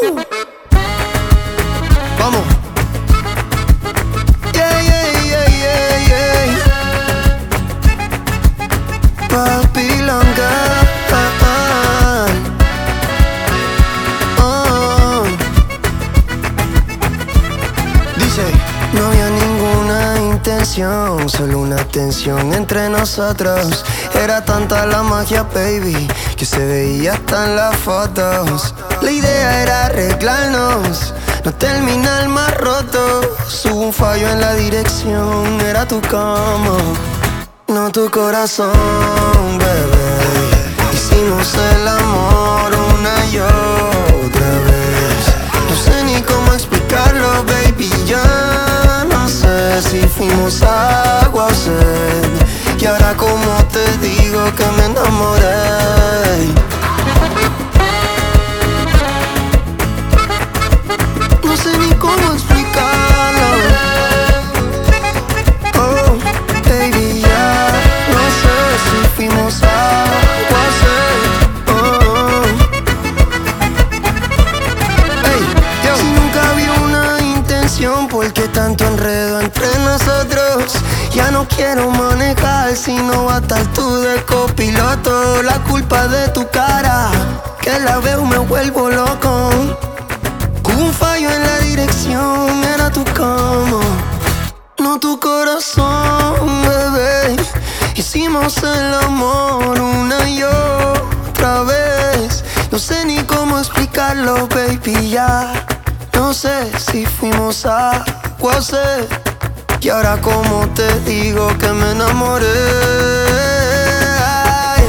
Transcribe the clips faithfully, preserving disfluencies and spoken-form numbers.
Vamos. Yeah, yeah, yeah, yeah, yeah. Papilonga. Oh. Dice, no había ninguna intención, solo una tensión entre nosotros. Era tanta la magia, baby, que se veía hasta en las fotos. La idea era arreglarnos, no terminar más rotos. Hubo un fallo en la dirección, era tu cama, no tu corazón, bebé. Hicimos el amor una y otra vez. No sé ni cómo explicarlo, baby, ya no sé si fuimos agua o sed. Y ahora como te digo que me enamoré. No sé ni cómo explicarlo. Oh, baby, ya no sé si fuimos agua o sed. Oh, hey, yo. Si nunca había una intención, ¿por qué tanto enredo entre nosotros? Ya no quiero manejar, si no va a estar tú de copiloto. La culpa de tu cara, que la veo me vuelvo loco. Hubo un fallo en la dirección, era tu cama, no tu corazón, bebé. Hicimos el amor una y otra vez. No sé ni cómo explicarlo, baby, ya no sé si fuimos agua o sed. Y ahora como te digo que me enamoré. Ay.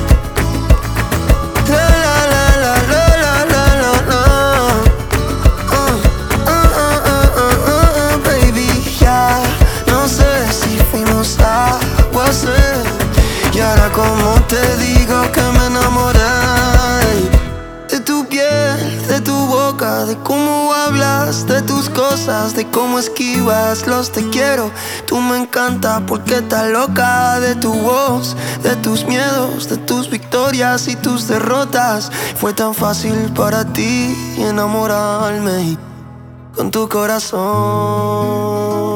La la la la la la la la la. Uh, uh, uh, uh, uh, uh, baby, ya no sé si fuimos agua o sed. Y ahora como te digo que me enamoré. De tu piel, de tu boca, de cómo hablas, de tus cosas, de cómo esquivas los te quiero. Tú me encanta porque estás loca. De tu voz, de tus miedos, de tus victorias y tus derrotas. Fue tan fácil para ti enamorarme con tu corazón.